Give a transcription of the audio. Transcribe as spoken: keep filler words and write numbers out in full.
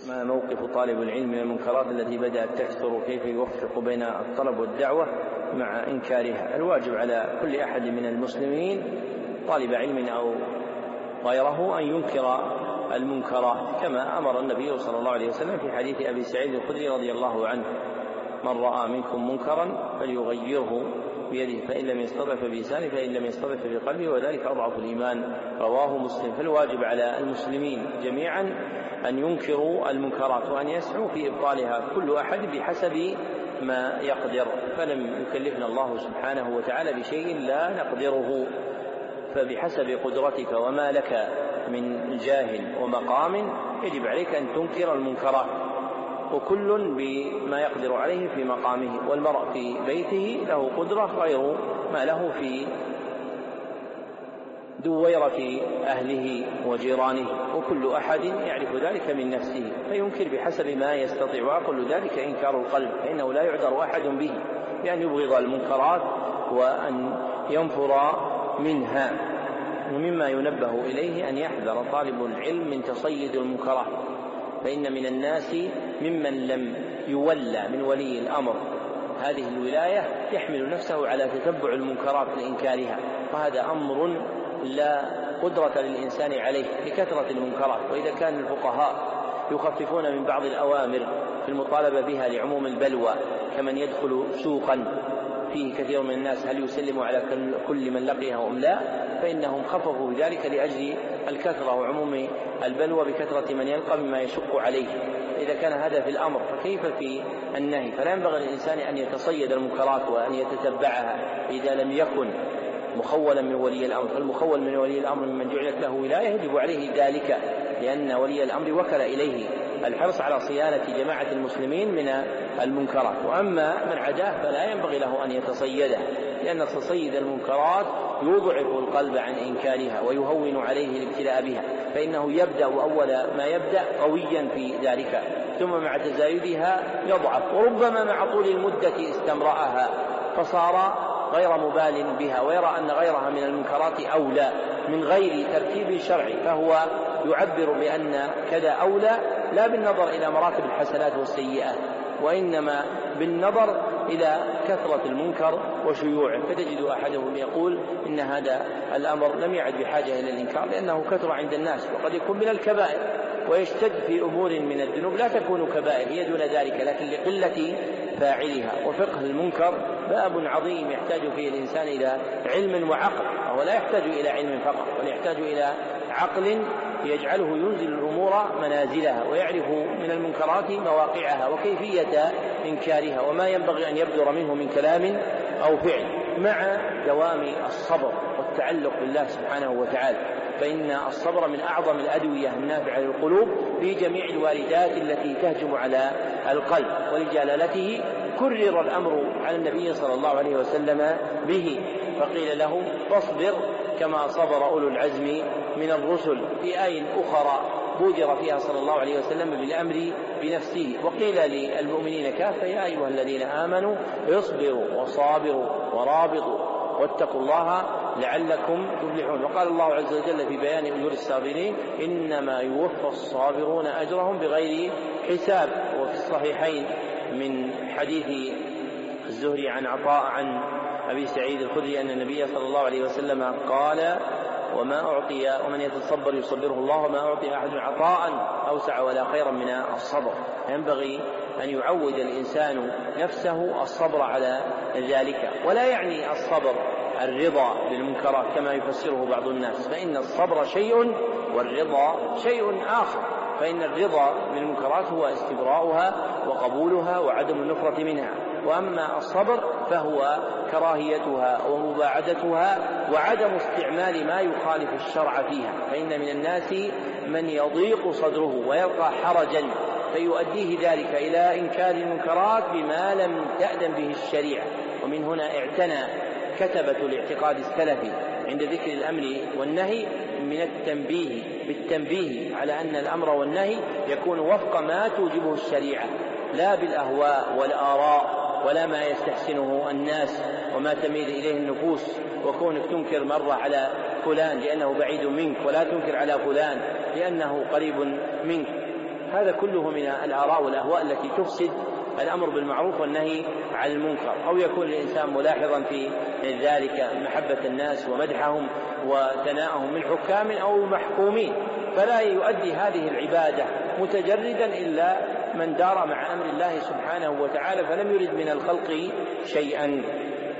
ما موقف طالب العلم من المنكرات التي بدأت تكثر، كيف يوفق بين الطلب والدعوة مع إنكارها؟ الواجب على كل أحد من المسلمين طالب علم أو غيره أن ينكر المنكرات، كما أمر النبي صلى الله عليه وسلم في حديث أبي سعيد الخدري رضي الله عنه: من رأى منكم منكرا فليغيره بيده، فإن لم يستطع فبلسانه، فإن لم يستطع فبقلبه، وذلك أضعف الإيمان. رواه مسلم. فالواجب على المسلمين جميعا أن ينكروا المنكرات وأن يسعوا في إبطالها كل أحد بحسب ما يقدر، فلم يكلفنا الله سبحانه وتعالى بشيء لا نقدره، فبحسب قدرتك وما لك من جاه ومقام يجب عليك أن تنكر المنكرات، وكل بما يقدر عليه في مقامه. والمرء في بيته له قدرة غير ما له في دويرة أهله وجيرانه، وكل أحد يعرف ذلك من نفسه فينكر بحسب ما يستطيع. وأقول ذلك إنكار القلب، فإنه لا يعذر أحد به بأن يبغض المنكرات وأن ينفر منها. ومما ينبه إليه أن يحذر طالب العلم من تصيد المنكرات، فإن من الناس ممن لم يولى من ولي الأمر هذه الولاية يحمل نفسه على تتبع المنكرات لإنكارها، وهذا أمر لا قدرة للإنسان عليه لكثرة المنكرات. وإذا كان الفقهاء يخففون من بعض الأوامر في المطالبة بها لعموم البلوى، كمن يدخل سوقا فيه كثير من الناس هل يسلم على كل من لقيه أم لا، فإنهم خففوا بذلك لأجل الكثرة وعموم البلوى بكثرة من يلقى مما يشق عليه. إذا كان هذا في الأمر فكيف في النهي؟ فلا ينبغي للإنسان أن يتصيد المنكرات وأن يتتبعها إذا لم يكن مخولا من ولي الأمر، فالمخول من ولي الأمر ممن جعلت له ولاية يجب عليه ذلك، لأن ولي الأمر وكل إليه الحرص على صيانة جماعة المسلمين من المنكرات. وأما من عداه فلا ينبغي له أن يتصيده، لأن تصيد المنكرات يضعف القلب عن إنكارها ويهون عليه الابتلاء بها، فإنه يبدأ أول ما يبدأ قويا في ذلك، ثم مع تزايدها يضعف، وربما مع طول المدة استمرأها فصار غير مبال بها، ويرى أن غيرها من المنكرات أولى من غير ترتيب شرعي، فهو يعبر بأن كذا أولى لا بالنظر إلى مراتب الحسنات والسيئات، وإنما بالنظر إلى كثرة المنكر وشيوعه. فتجد أحدهم يقول إن هذا الأمر لم يعد بحاجة إلى الإنكار لأنه كثر عند الناس، وقد يكون من الكبائر، ويشتد في أمور من الذنوب لا تكون كبائر هي دون ذلك لكن لقلة فاعلها. وفقه المنكر باب عظيم يحتاج فيه الإنسان إلى علم وعقل، وهو لا يحتاج إلى علم فقط بل يحتاج إلى عقل يجعله ينزل الأمور منازلها ويعرف من المنكرات مواقعها وكيفية إنكارها وما ينبغي أن يبدر منه من كلام أو فعل، مع دوام الصبر والتعلق بالله سبحانه وتعالى، فإن الصبر من أعظم الأدوية النافعة للقلوب في جميع الواردات التي تهجم على القلب. ولجلالته كرر الأمر على النبي صلى الله عليه وسلم به، فقيل له فاصبر كما صبر أولو العزم من الرسل، في آية أخرى بودر فيها صلى الله عليه وسلم بالأمر بنفسه. وقيل للمؤمنين كافة يا أيها الذين آمنوا اصبروا وصابروا ورابطوا واتقوا الله لعلكم تفلحون. وقال الله عز وجل في بيان أجور الصابرين إنما يوفى الصابرون أجرهم بغير حساب. وفي الصحيحين من حديث الزهري عن عطاء عن أبي سعيد الخدري أن النبي صلى الله عليه وسلم قال وما أعطي ومن يتصبر يصبره الله وما أعطي أحد عطاء أوسع ولا خيرا من الصبر. ينبغي أن يعود الإنسان نفسه الصبر على ذلك، ولا يعني الصبر الرضا بالمنكرات كما يفسره بعض الناس، فإن الصبر شيء والرضا شيء آخر. فإن الرضا بالمنكرات هو استبراؤها وقبولها وعدم النفرة منها، وأما الصبر فهو كراهيتها ومباعدتها وعدم استعمال ما يخالف الشرع فيها. فإن من الناس من يضيق صدره ويلقى حرجا فيؤديه ذلك إلى إنكار المنكرات بما لم تأذن به الشريعة. ومن هنا اعتنى كتبة الاعتقاد السلفي عند ذكر الأمر والنهي من التنبيه بالتنبيه على أن الأمر والنهي يكون وفق ما توجبه الشريعة، لا بالأهواء والآراء ولا ما يستحسنه الناس وما تميل إليه النفوس. وكونك تنكر مرة على فلان لأنه بعيد منك ولا تنكر على فلان لأنه قريب منك، هذا كله من الآراء والأهواء التي تفسد الأمر بالمعروف والنهي عن المنكر. أو يكون الإنسان ملاحظا في ذلك محبة الناس ومدحهم وثناءهم من حكام أو محكومين، فلا يؤدي هذه العبادة متجردا إلا من دار مع أمر الله سبحانه وتعالى فلم يرد من الخلق شيئا.